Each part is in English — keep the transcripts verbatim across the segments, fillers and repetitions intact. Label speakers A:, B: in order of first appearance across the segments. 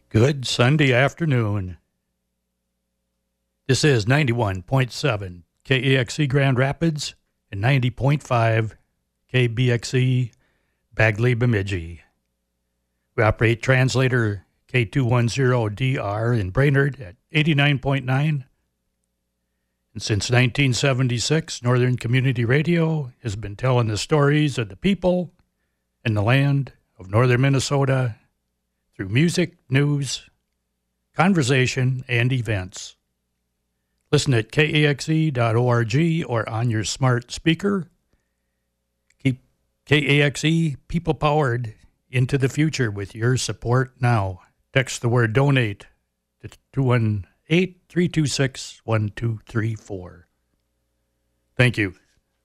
A: Good Sunday afternoon. This is ninety-one point seven K A X E Grand Rapids and ninety point five K B X E Bagley Bemidji. We operate translator K two ten D R in Brainerd at eighty-nine point nine. And since nineteen seventy-six, Northern Community Radio has been telling the stories of the people and the land of northern Minnesota through music, news, conversation, and events. Listen at K A X E dot org or on your smart speaker. Keep K A X E people-powered into the future with your support now. Text the word donate to two one eight, three two six, one two three four. Thank you.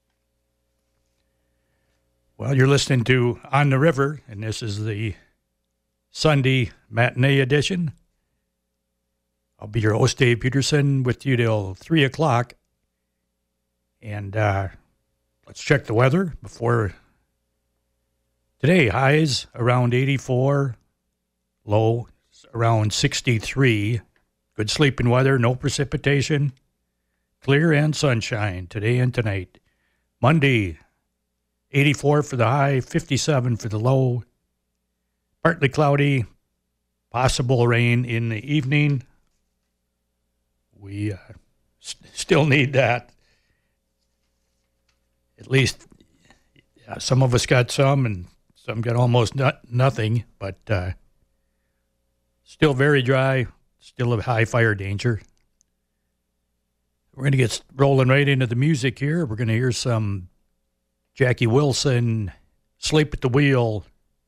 A: Well, you're listening to On the River, and this is the Sunday matinee edition. I'll be your host, Dave Peterson, with you till three o'clock. And uh, let's check the weather before today. Highs around eighty-four, low around sixty-three. Good sleeping weather, no precipitation, clear and sunshine today and tonight. Monday, eighty-four for the high, fifty-seven for the low. Partly cloudy, possible rain in the evening. We uh, st- still need that. At least yeah, some of us got some, and some got almost not, nothing, but uh, still very dry, still a high fire danger. We're going to get rolling right into the music here. We're going to hear some Jackie Wilson, Sleep at the Wheel,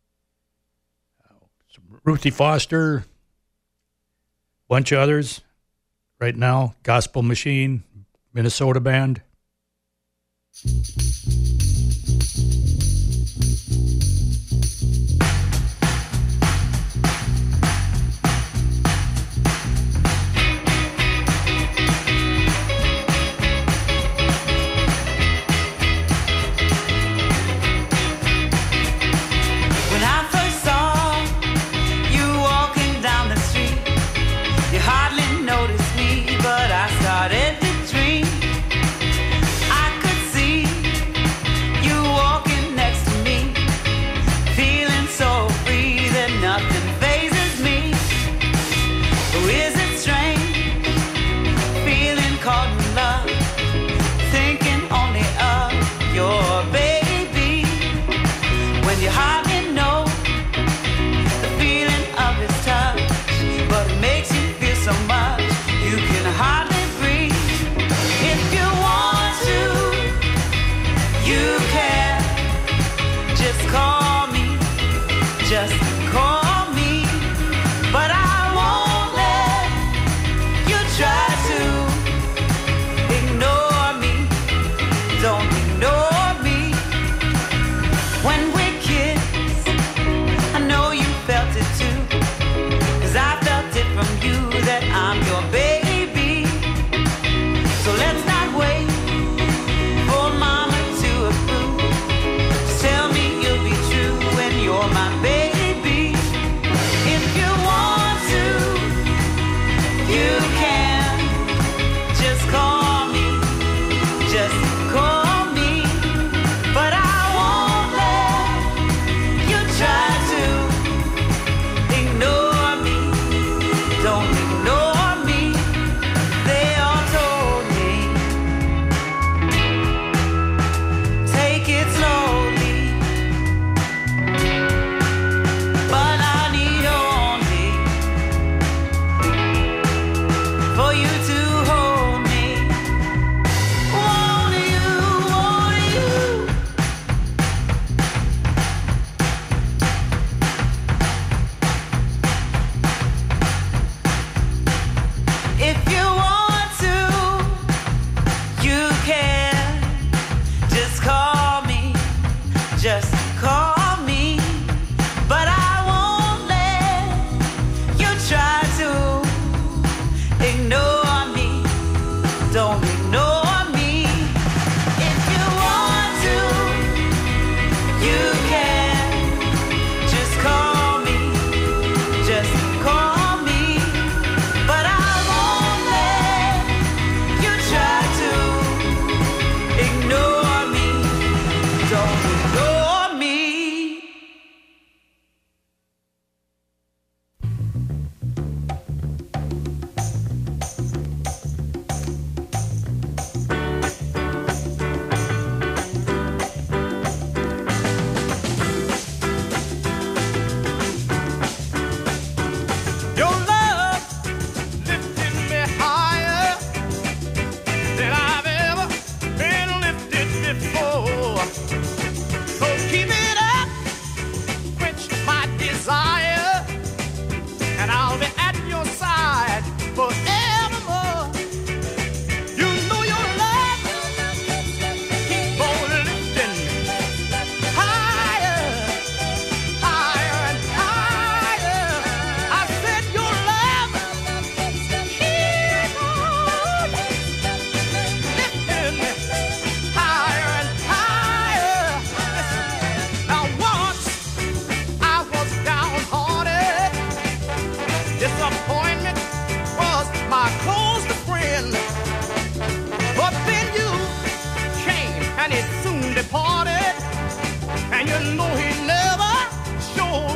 A: Ruthie Foster, bunch of others. Right now, Gospel Machine, Minnesota band.
B: But I started to dream. I could see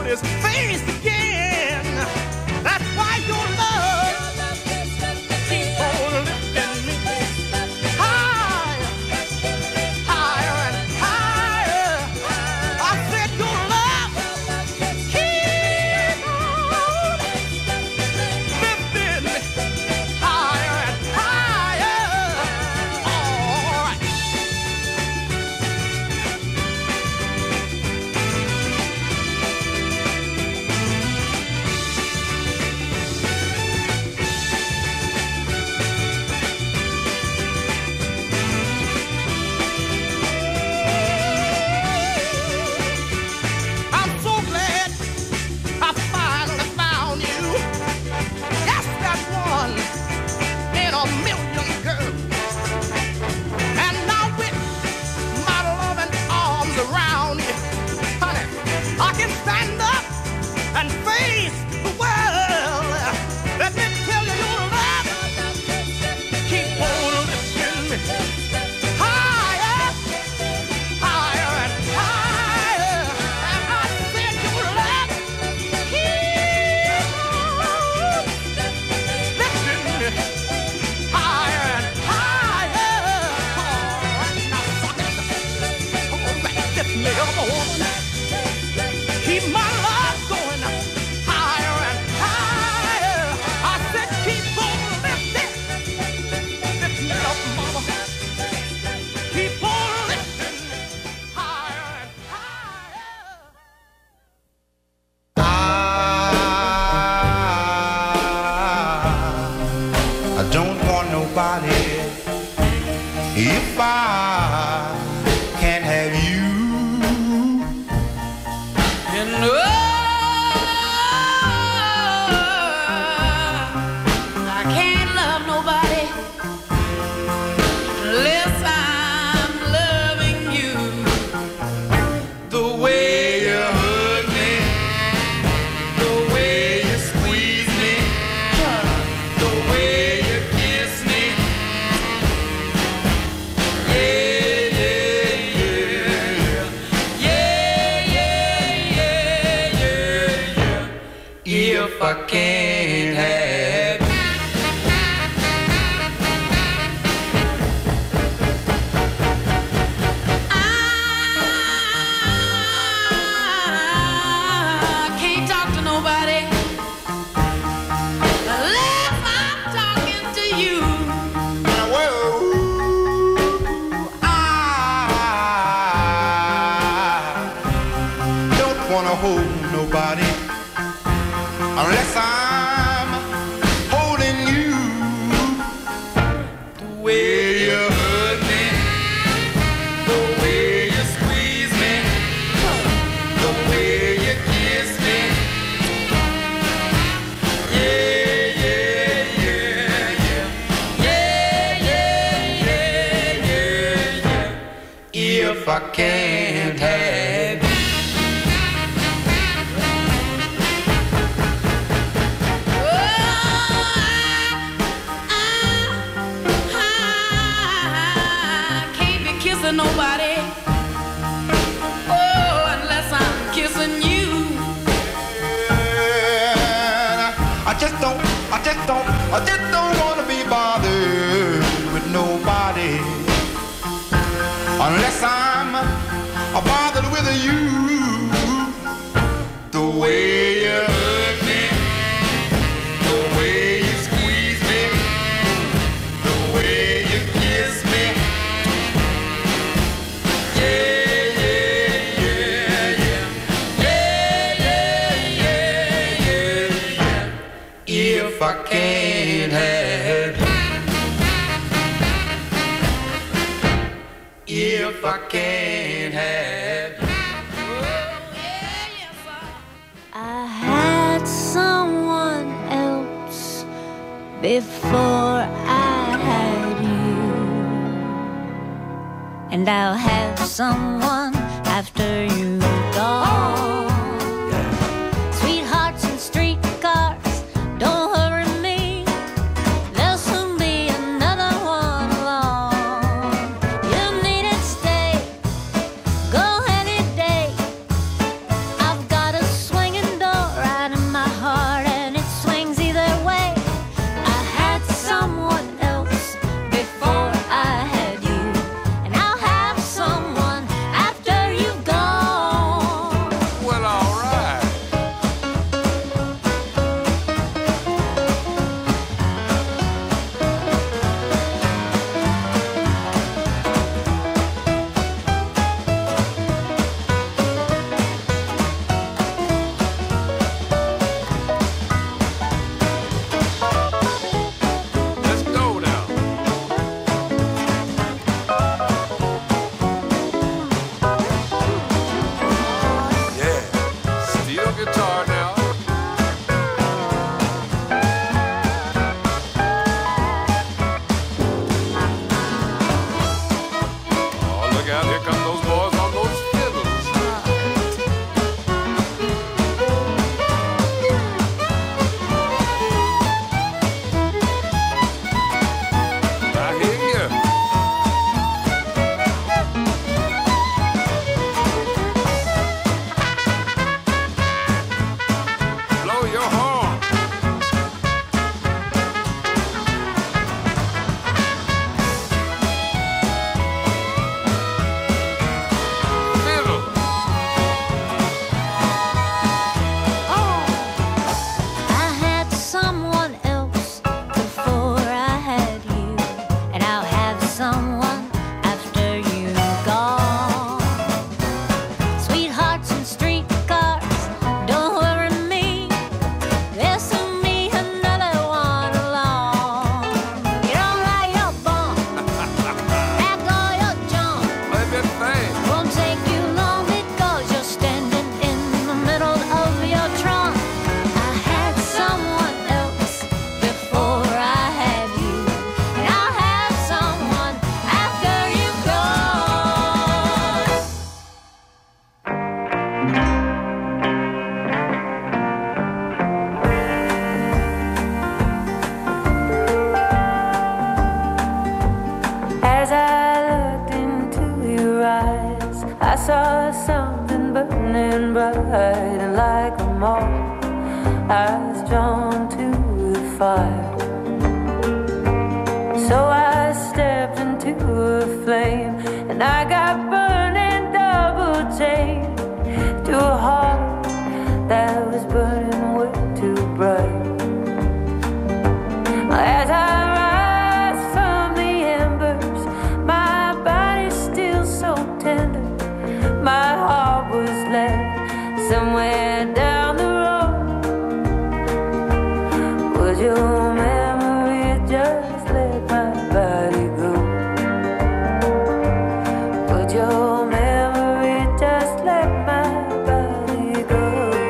B: his face again. That's why your love keeps on lifting me higher, higher and higher. I said your love keeps on lifting me higher and higher. All right. I'm so glad I finally found you. Yes, that one in a million girls. And now with my loving arms around you, honey, I can stand up and face the world. Let me tell you, your love keep on lifting me higher, higher and higher. And I said your love keep on lifting me higher and higher. All right, now suck it. All right, lift me up, woman. Keep my love going higher and higher. I said keep on lifting. Lift me up, mama. Keep on lifting higher and higher.
C: I don't want nobody if I can't have you.
D: And oh, I can't love nobody unless I'm loving you.
C: The way you hug me, the way you squeeze me, the way you kiss me. Yeah, yeah, yeah. Yeah, yeah, yeah, yeah, yeah. If I can't have
D: I can't talk to nobody unless I'm talking to you.
C: I don't wanna hold nobody unless I'm holding you. The way you hug me, the way you squeeze me, the way you kiss me. Yeah, yeah, yeah, yeah. Yeah, yeah, yeah, yeah, yeah. If I can't have you.
D: I can't be kissing nobody. Oh, unless I'm kissing you.
C: I just don't, I just don't, I just don't wanna be bothered with nobody unless I'm bothered with you. The way you hug me, the way you squeeze me, the way you kiss me. Yeah, yeah, yeah, yeah. Yeah, yeah, yeah, yeah, yeah. If I can't have you, if I can't have you.
E: I had someone else before I had you, and I'll have someone after you gone. Sweethearts and streetcars, don't hurry me. There'll soon be another one along. You needn't stay, go any day. I've got a swinging
C: guitar now. Oh, look out, here come those boys on those fiddles. I hear you. Blow your horn. Fiddle.
E: I had someone else before I had you, and I'll have someone after you're gone. Sweethearts and streetcars, don't worry me. There's soon be another one along. You don't like your bum, pack all your junk.
C: Play that thing.
E: Won't take you long because you're standing in the middle of your trunk. I had someone else before I had you, and I'll have someone after you're gone. As I looked into your eyes, I saw something burning bright, and like a moth, I was drawn to the fire. So I stepped into a flame, and I got burning double chained to a heart that was burning way too bright. As I rise from the embers, my body's still so tender. My heart was left somewhere down the road. Would your memory just let my body go? Would your memory just let my body go?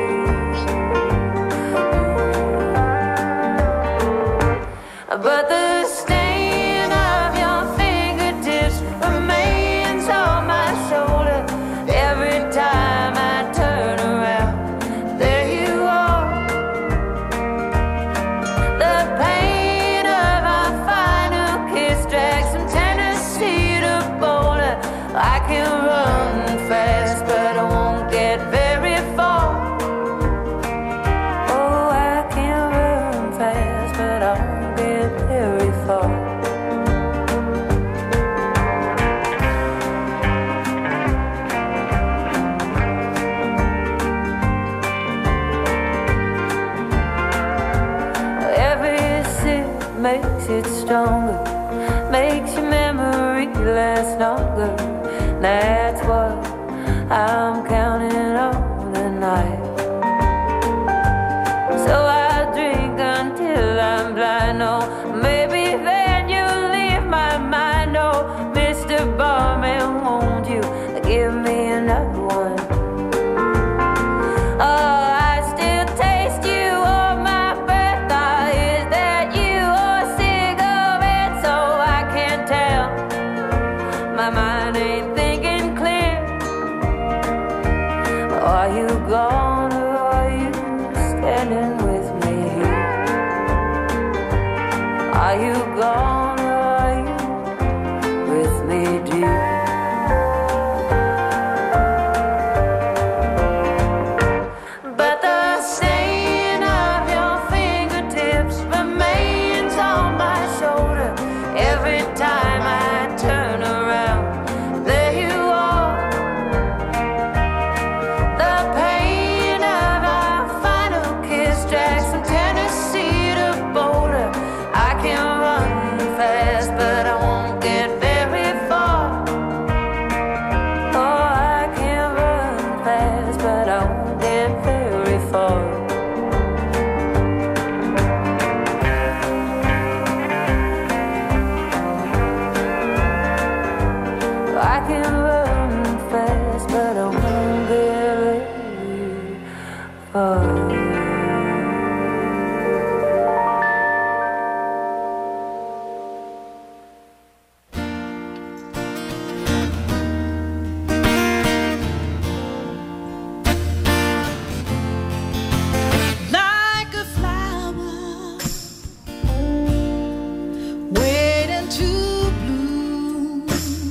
E: But the stain of your fingertips remains on my shoulder. Every time I turn around, there you are. The pain of our final kiss drags from Tennessee to Boulder. I can run fast, but I won't get very far. Oh, I can run fast, but I won't get very far. Every sip makes it stronger, makes your memory last longer. That's what I'm counting on tonight. So I drink until I'm blind. Oh, maybe then you'll leave my mind. Oh, Mister Barman, won't you give me another one? Oh, I still taste you on my breath. Ah, is that you or cigarette? So I can't tell. My mind ain't thinking clear. Are you gone or are you standing with me here? Are you gone or are you with me, dear? But the stain of your fingertips remains on my shoulder. Every time I turn around, there you are. The pain of our final kiss drags from Tennessee to Boulder. I can run fast, but I won't get very far. Oh, I can run fast, but I won't get very far. I can run fast, but I won't get very
D: Like a flower waiting to bloom,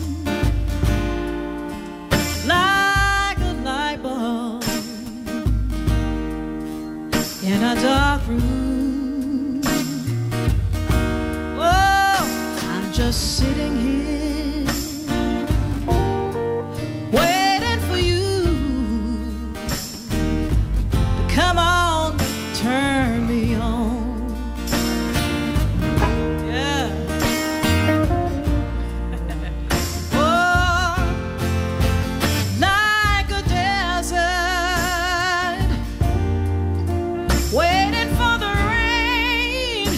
D: like a light bulb in a dark room. Oh, I'm just sitting here waiting for you to come on, turn me on. Yeah. Oh, like a desert, waiting for the rain.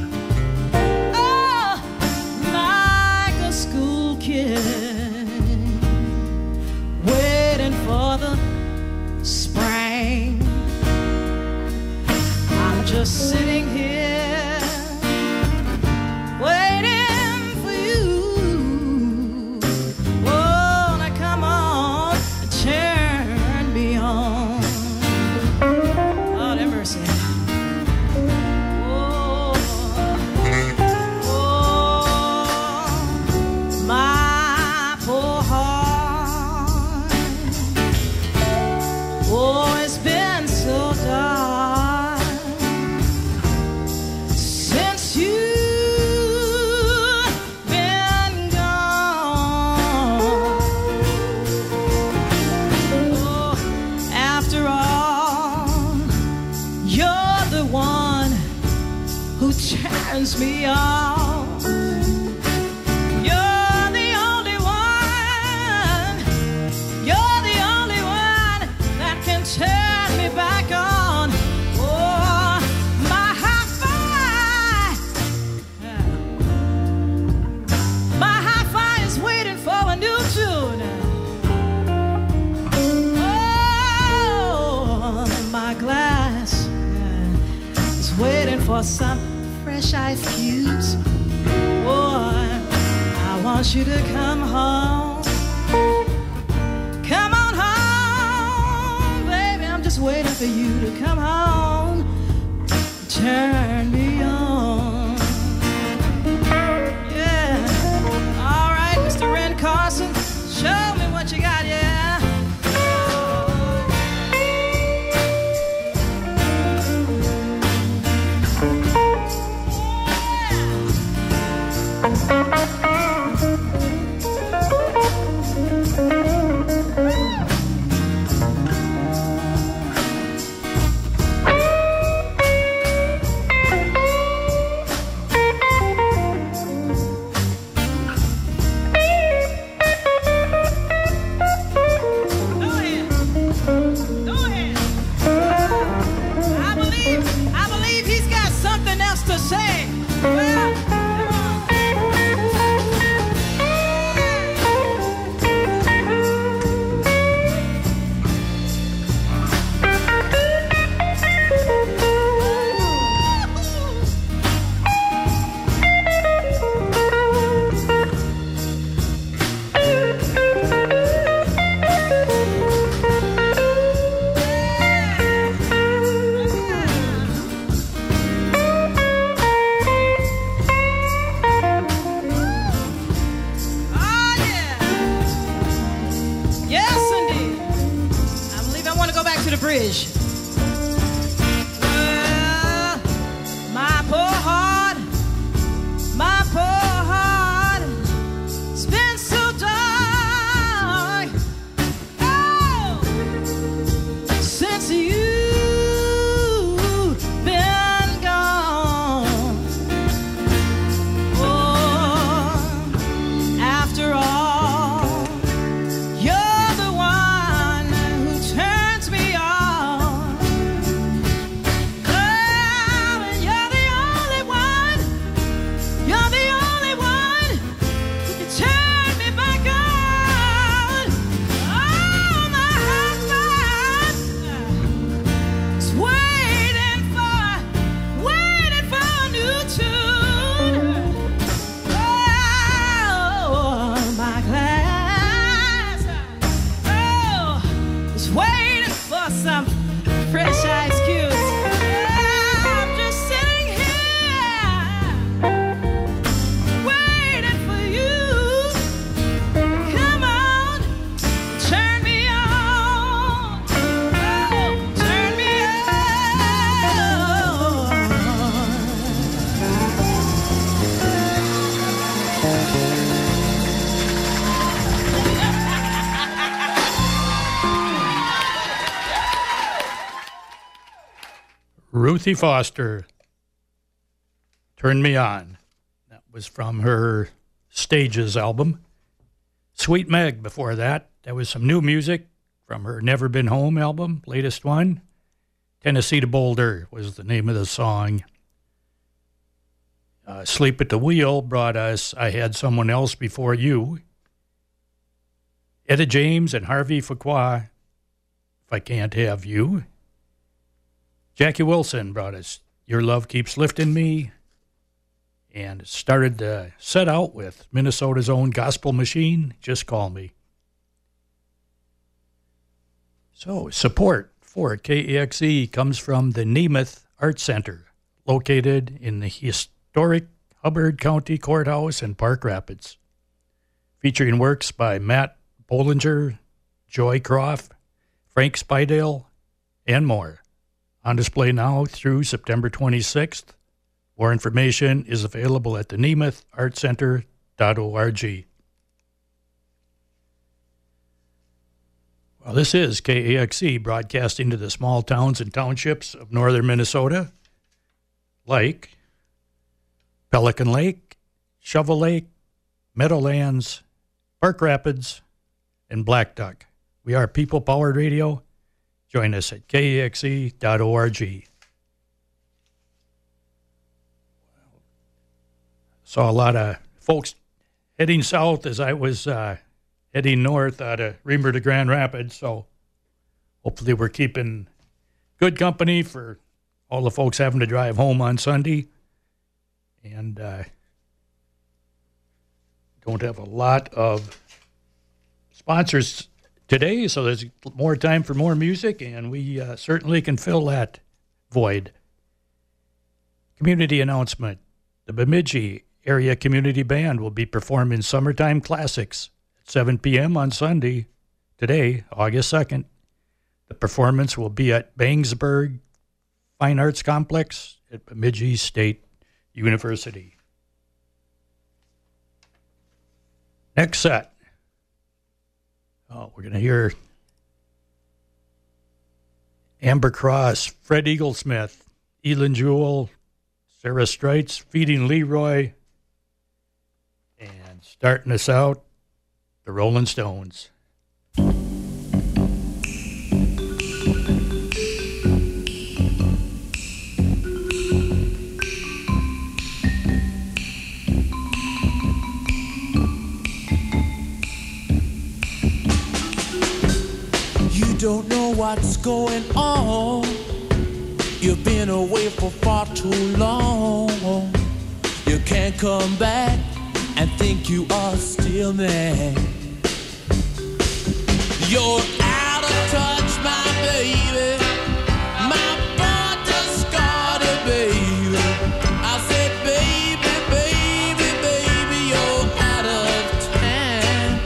D: Oh, like a school kid, waiting for the spring. I'm just sitting here waiting for you. Oh, now come on, turn me on. Oh, have mercy. Oh, oh, my poor heart. Oh, it's been so dark since you've been gone. Oh, after all, you're the one who turns me on. You're the only one. You're the only one that can turn me back on. Oh, my hi-fi. Yeah. My hi-fi is waiting for a new tune. Oh, my glass, yeah, is waiting for some fresh ice cubes. Boy, I want you to come home. Come on home, baby. I'm just waiting for you to come home. Turn me on. Yeah. All right, Mister Ren Carson, show me what you got, yeah. Go ahead. Go ahead. I believe, I believe he's got something else to say. Well, come on. fresh ice cubes. I'm just sitting here waiting for you. Come on, turn me on. Oh, turn me
A: Ruthie Foster, Turn Me On. That was from her Stages album. Sweet Meg before that. That was some new music from her Never Been Home album, latest one. Tennessee to Boulder was the name of the song. Uh, Sleep at the Wheel brought us I Had Someone Else Before You. Etta James and Harvey Fuqua, If I Can't Have You. Jackie Wilson brought us Your Love Keeps Lifting Me, and started the set out with Minnesota's own Gospel Machine, Just Call Me. So support for K A X E comes from the Nemeth Art Center, located in the historic Hubbard County Courthouse in Park Rapids, featuring works by Matt Bollinger, Joy Croft, Frank Spidale, and more. On display now through September twenty-sixth. More information is available at the nemeth art center dot org. Well, this is K A X E broadcasting to the small towns and townships of northern Minnesota, like Pelican Lake, Shovel Lake, Meadowlands, Park Rapids, and Black Duck. We are People Powered Radio. Join us at K A X E dot org. Saw a lot of folks heading south as I was uh, heading north out of Reamer to Grand Rapids, so hopefully we're keeping good company for all the folks having to drive home on Sunday. And uh, don't have a lot of sponsors today, so there's more time for more music, and we uh, certainly can fill that void. Community announcement. The Bemidji Area Community Band will be performing Summertime Classics at seven p.m. on Sunday, today, August second. The performance will be at Bangsburg Fine Arts Complex at Bemidji State University. Next set. Oh, we're going to hear Amber Cross, Fred Eaglesmith, Elin Jewell, Sarah Streitz, Feeding Leroy, and starting us out, the Rolling Stones.
F: Don't know what's going on. You've been away for far too long. You can't come back and think you are still there. You're out of touch, my baby. My boy discarded, baby. I said, baby, baby, baby, you're out of time.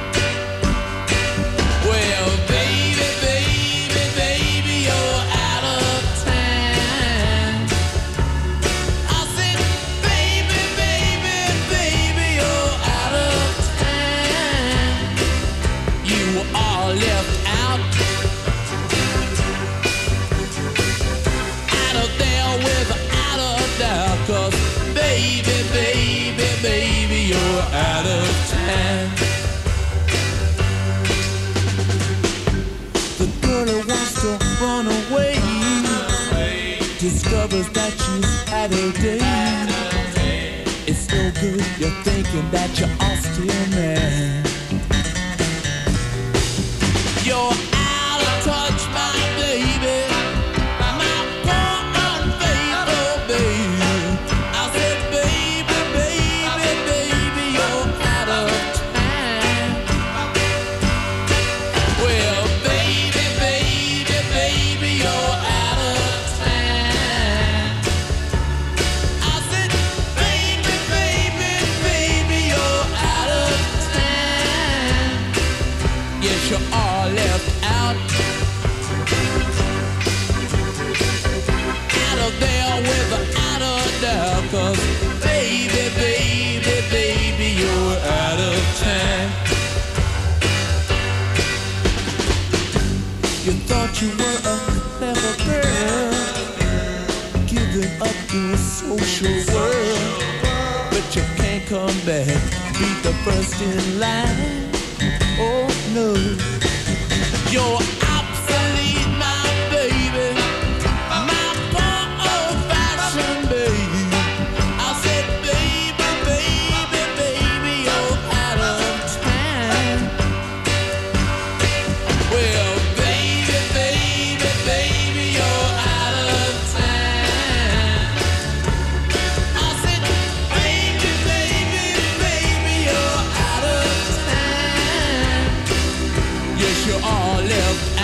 F: Well, baby, baby, baby, you're out of time. I said, baby, baby, baby, you're out of time. You are left out, out of there without a doubt. 'Cause baby, baby, baby, you're out of time. The girl who wants to run away discovers that she's had a day. It's no good, you're thinking that you are still mad. You're out of touch, my baby. My poor unfaithful baby. I said, baby, baby, baby, you're out of time. Well, baby, baby, baby, you're out you were a clever girl, giving up in a social world. But you can't come back, be the first in line. Oh no, you're obsolete, my baby, my poor old-fashioned baby. I said, baby, baby, baby, you're out of time. Well, baby, baby, baby, you're out of time. I said, baby, baby, baby, you're out of time. Yes, you are left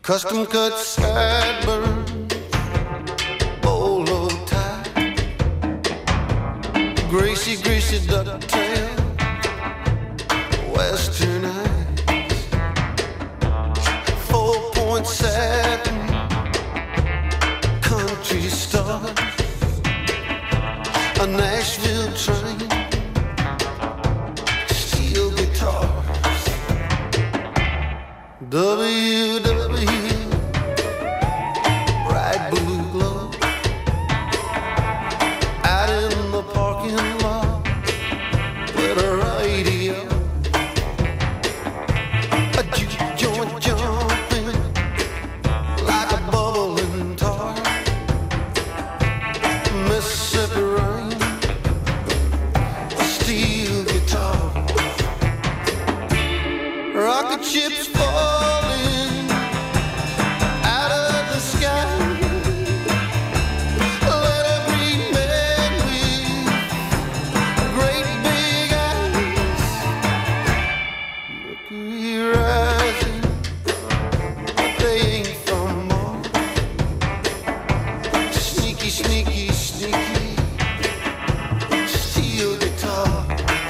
G: custom cut sideburns, bolo tie, greasy, greasy ducktail, western eyes, four-point satin, country stars, a Nashville train, steel guitars, W W, bright blue glow, out in the parking lot with a radio, a juke joint jumping like a bubbling tar, Mississippi rain, a steel guitar, rocket ships falling out of the sky. Let every man with great big eyes, Mercury rising, but they ain't from Mars. Sneaky, sneaky, sneaky, steel guitar.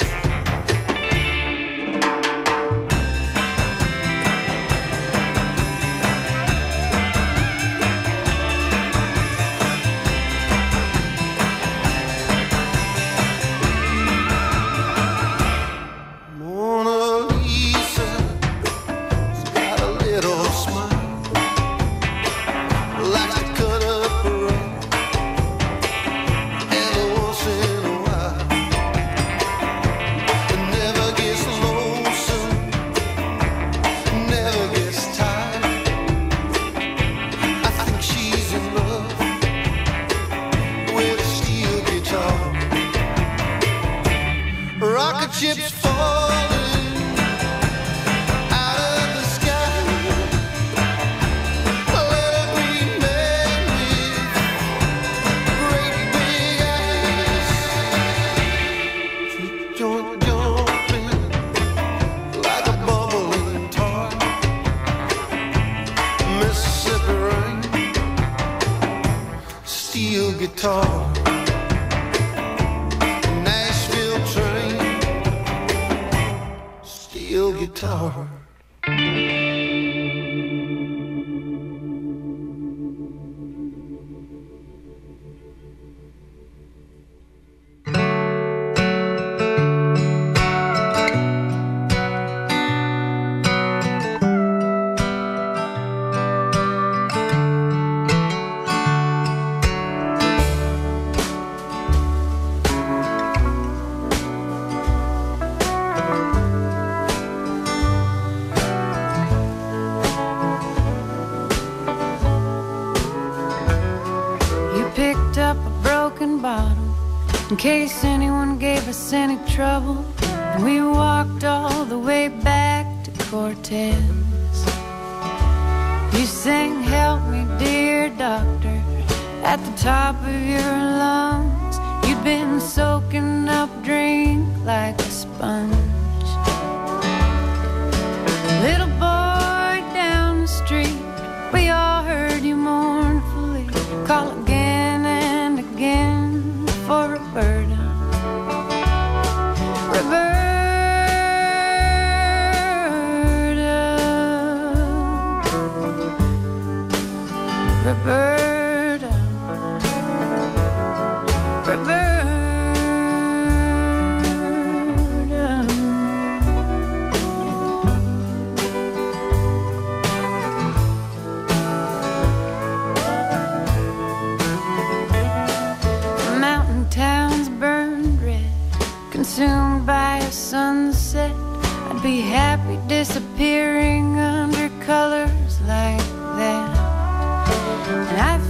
G: Mona Lisa's got a little smile, likes to cut up a rug every once in a while, but never gets lonesome, never gets tired. I think she's in love with a steel guitar. Rocket ships falling out of the sky. Let every man with great big eyes, juke joint jumping like a bubbling tar, Mississippi rain, steel guitar. Nashville train, steel guitar.
H: You picked up a broken bottle in case anyone gave us any trouble, and we walked all the way back to Cortez. You sang "Help Me, Dear Doctor" at the top of your lungs. You'd been soaking up drink like a sponge. Little boy down the street, we all heard you mournfully call again and again for Roberta. Roberta. Roberta. The mountain towns burned red, consumed by a sunset. I'd be happy disappearing under colors like that. And I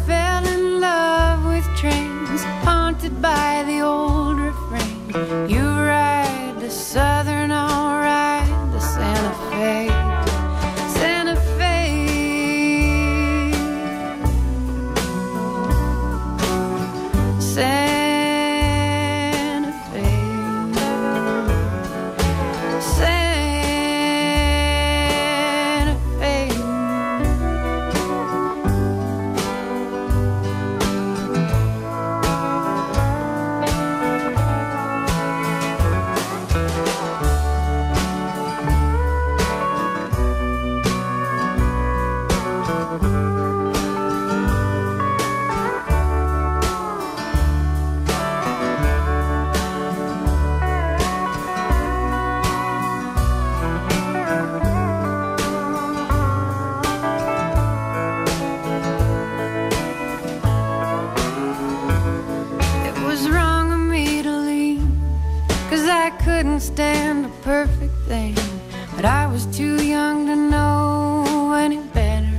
H: was too young to know any better,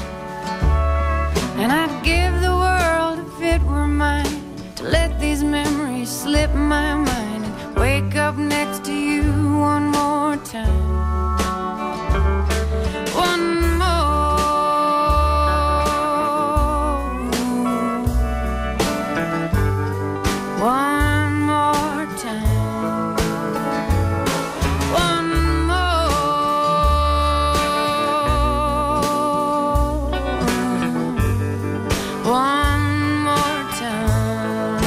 H: and I'd give the world if it were mine to let these memories slip my mind and wake up next to you one more time. One One more time. One more. One more time.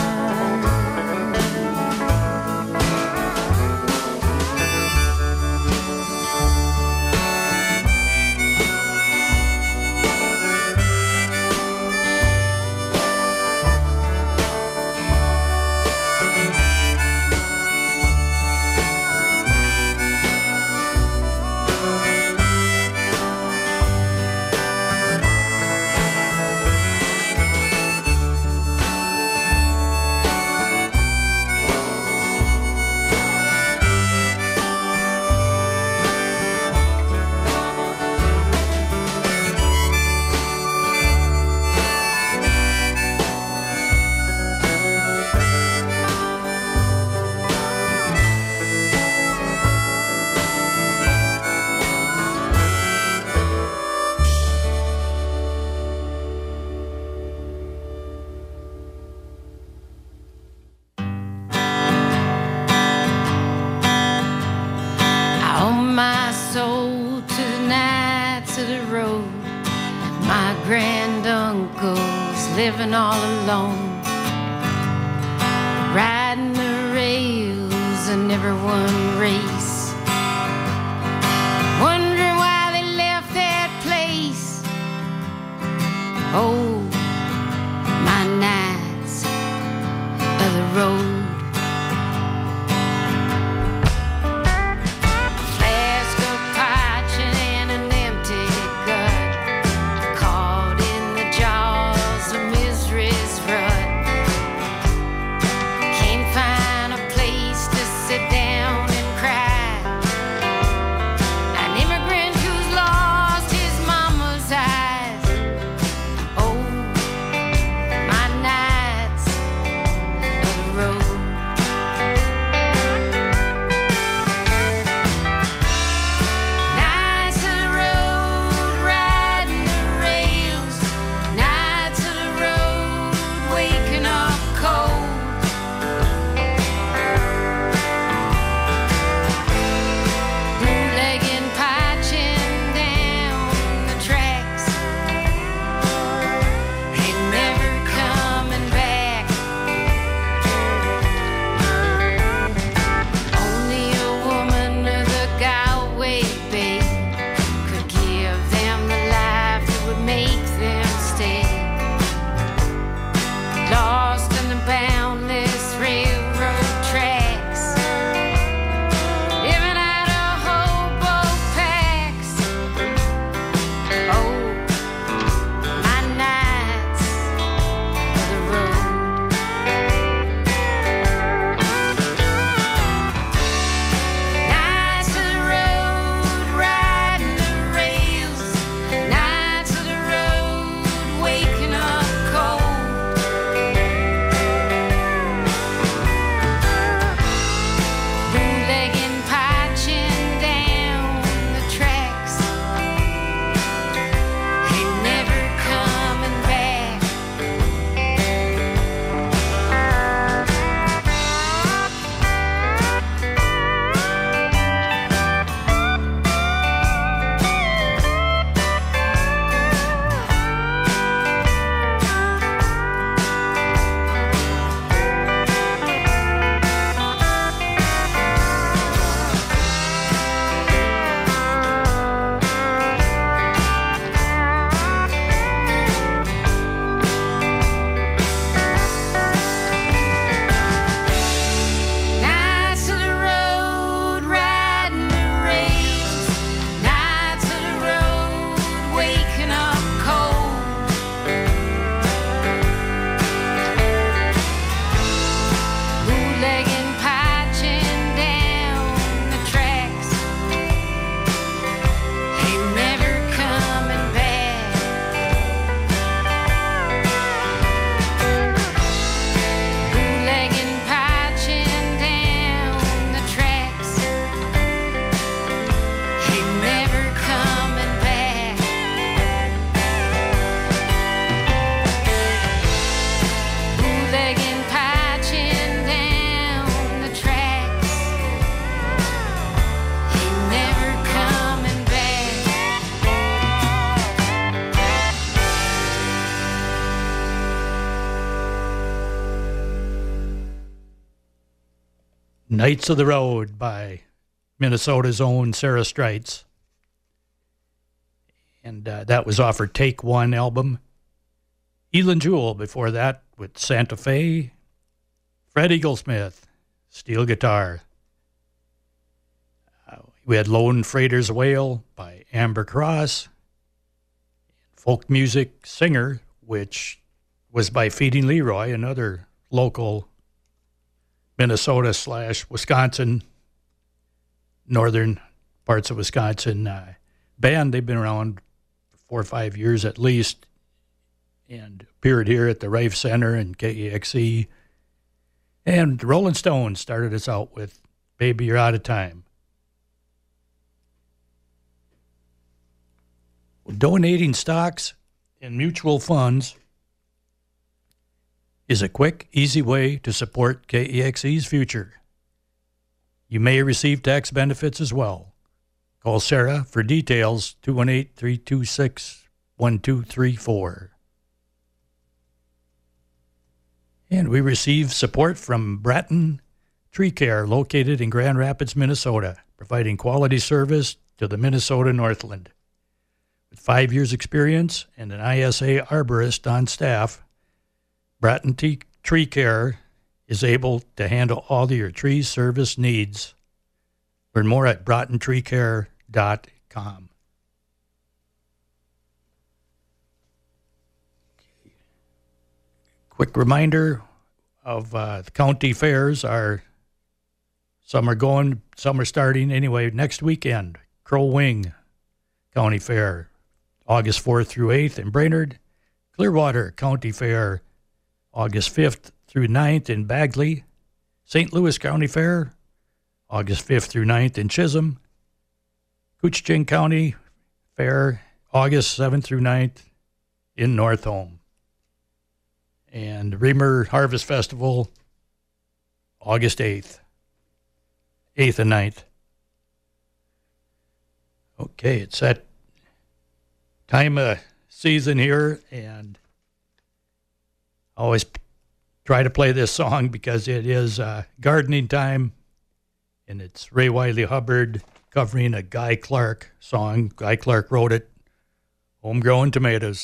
H: Living all alone, riding the rails of never one race, wondering why they left that place. Oh, my nights of the road. Road.
A: Knights of the Road by Minnesota's own Sarah Streitz. And uh, that was off her Take One album. Elin Jewell before that with Santa Fe. Fred Eaglesmith, steel guitar. Uh, we had Lone Freighter's Wail by Amber Cross. Folk music singer, which was by Feeding Leroy, another local Minnesota slash Wisconsin, northern parts of Wisconsin uh, band. They've been around for four or five years at least and appeared here at the Rife Center and K E X E. And Rolling Stones started us out with Baby You're Out of Time. Donating stocks and mutual funds is a quick, easy way to support K E X E's future. You may receive tax benefits as well. Call Sarah for details, two one eight, three two six, one two three four. And we receive support from Bratton Tree Care, located in Grand Rapids, Minnesota, providing quality service to the Minnesota Northland. With five years' experience and an I S A arborist on staff, Bratton T- Tree Care is able to handle all of your tree service needs. Learn more at bratton tree care dot com. Quick reminder of uh, the county fairs are, some are going, some are starting anyway next weekend. Crow Wing County Fair, August fourth through eighth in Brainerd. Clearwater County Fair, August fifth through ninth in Bagley. Saint Louis County Fair, August fifth through ninth in Chisholm. Couchiching County Fair, August seventh through ninth in North Home. And Reamer Harvest Festival, August eighth. eighth and ninth. Okay, it's that time of season here, and I always try to play this song because it is uh, gardening time, and it's Ray Wiley Hubbard covering a Guy Clark song. Guy Clark wrote it, Homegrown Tomatoes.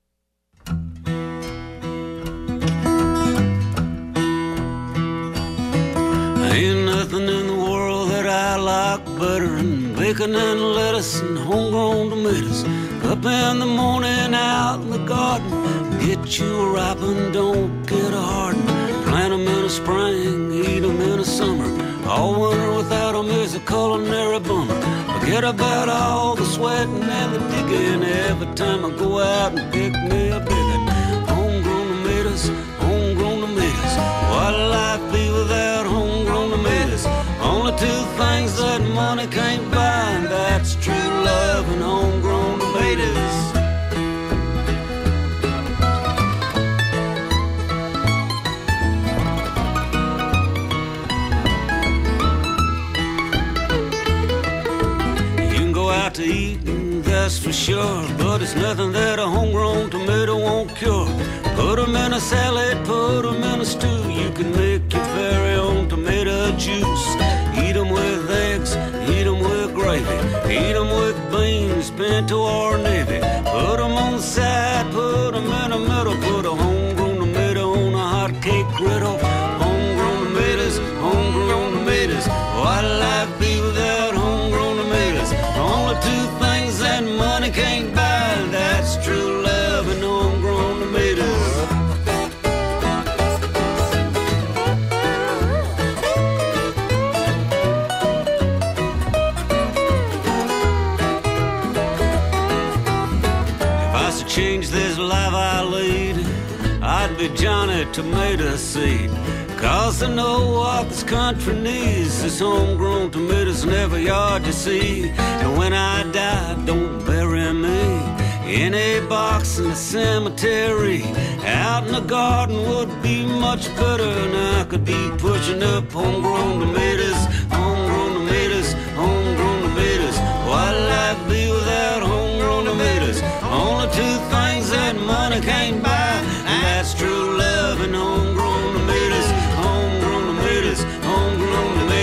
I: Ain't nothing in the world that I like better than bacon and lettuce and homegrown tomatoes. Up in the morning, out in the garden, get you a ripen, don't get a harden. Plant 'em in the spring, eat 'em in the summer. All winter without 'em is a culinary bummer. Forget about all the sweating and the digging every time I go out and pick me a biggin. Homegrown tomatoes, homegrown tomatoes. What'll life be without homegrown tomatoes? Only two things that money can't buy, and that's true love and homegrown tomatoes. You can go out to eat, and that's for sure, but it's nothing that a homegrown tomato won't cure. Put 'em in a salad, put 'em in a stew. You can make your very own tomato juice. Eat 'em with eggs, eat 'em with gravy. Eat 'em with beans, pinto or navy. Put 'em on the side, put 'em in the middle. Put a homegrown tomato on a hot cake griddle. Homegrown tomatoes, homegrown tomatoes. What'll life be without homegrown tomatoes? Only two things that money can't buy, and that's true love and homegrown tomatoes. Change this life I lead, I'd be Johnny Tomato Seed. Cause I know what this country needs is homegrown tomatoes in every yard you see. And when I die, don't bury me in a box in the cemetery. Out in the garden would be much better, and I could be pushing up homegrown tomatoes. Homegrown tomatoes, homegrown tomatoes. What'll life be without homegrown tomatoes? Only two things that money can't buy, and that's true love and homegrown tomatoes. Homegrown tomatoes, homegrown tomatoes.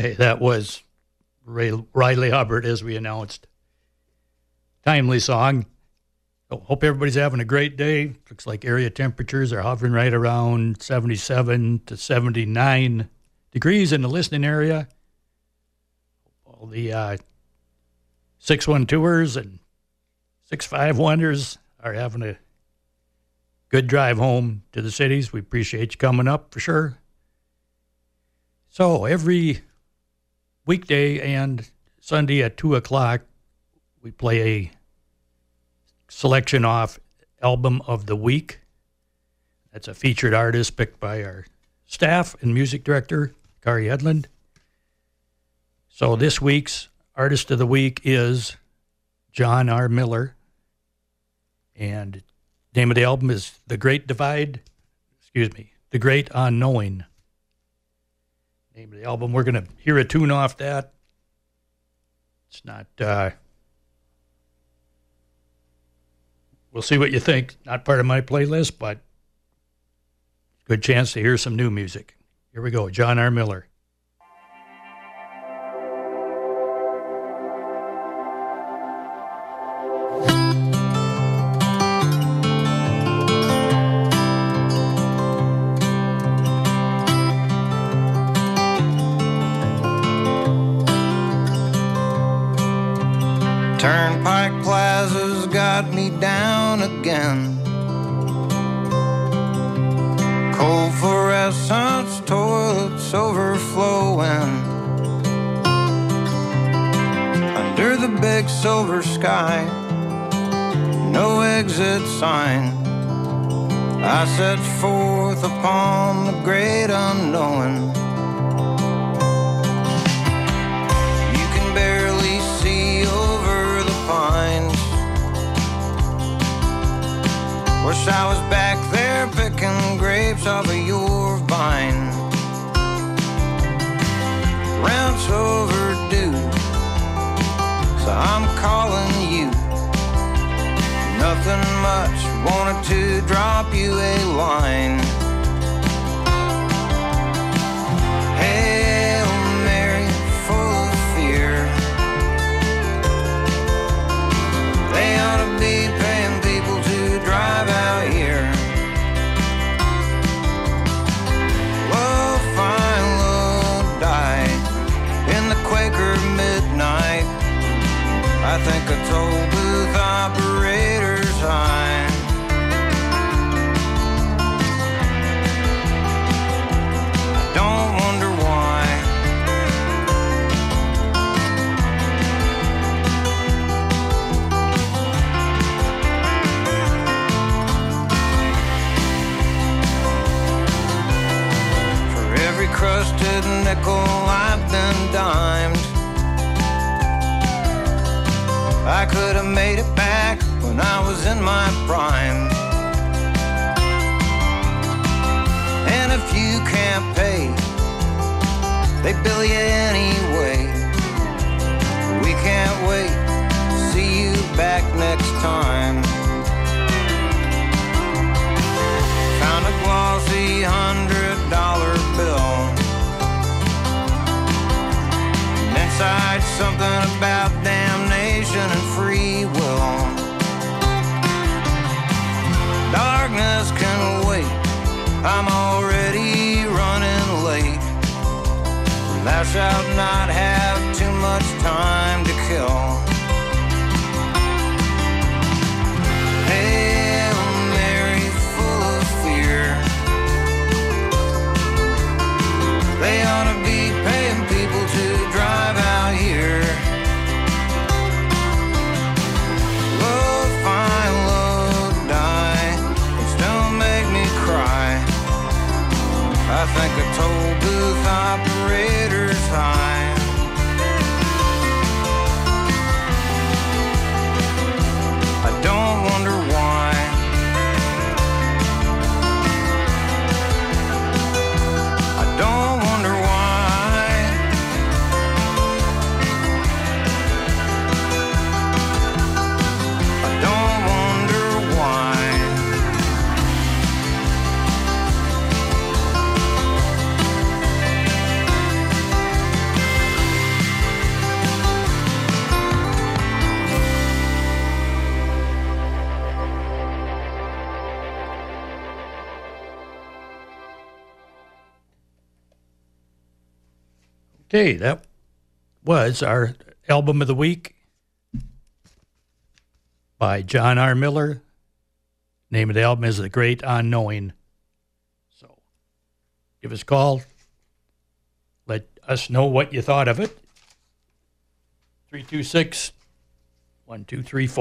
A: Okay, that was Ray, Riley Hubbard, as we announced. Timely song. So hope everybody's having a great day. Looks like area temperatures are hovering right around seventy-seven to seventy-nine degrees in the listening area. All the uh, six one tours and six five wonders are having a good drive home to the cities. We appreciate you coming up for sure. So every weekday and Sunday at two o'clock, we play a selection off album of the week. That's a featured artist picked by our staff and music director, Kari Edlund. So this week's artist of the week is John R. Miller. And the name of the album is The Great Divide, excuse me, The Great Unknowing. Name of the album. We're going to hear a tune off that. It's not, uh, we'll see what you think. Not part of my playlist, but good chance to hear some new music. Here we go, John R. Miller.
J: Turnpike Plaza's got me down again. Cold fluorescence, toilets overflowing. Under the big silver sky, no exit sign. I set forth upon the great unknown. You can barely see over the pines. Wish I was back there picking grapes off of your vine. Rent's overdue, so I'm calling you. Nothing much, wanted to drop you a line. Hail Mary, full of fear. They ought to be paying people to drive out here. Love find, love die in the Quaker midnight. I think I told booth operators I don't wonder why. For every crusted nickel I've been dimed, I could have made it back when I was in my prime. And if you can't pay, they bill you anyway. We can't wait to see you back next time. Found a glossy hundred dollar bill, and inside something about damnation and free will. Darkness can wait, I'm already running late. Thou shalt not have too much time to kill. Hail Mary, full of fear. They ought to be paying people to drive out here. Love find, love die, which don't make me cry. I think I told booth operators I
A: Okay, that was our album of the week by John R. Miller. Name of the album is The Great Unknowing. So give us a call. Let us know what you thought of it. three two six, one two three four.